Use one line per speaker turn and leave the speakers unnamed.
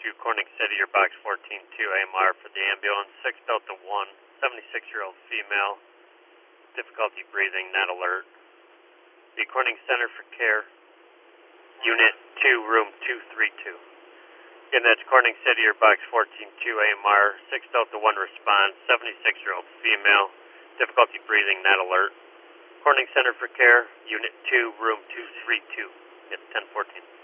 Corning City, your box 14-2 AMR for the ambulance, 6 Delta 1, 76-year-old female, difficulty breathing, not alert. The Corning Center for Care, Unit 2, Room 232. Again, that's Corning City, your box 14-2 AMR, 6 Delta 1 response, 76-year-old female, difficulty breathing, not alert. Corning Center for Care, Unit 2, Room 232. It's 1014.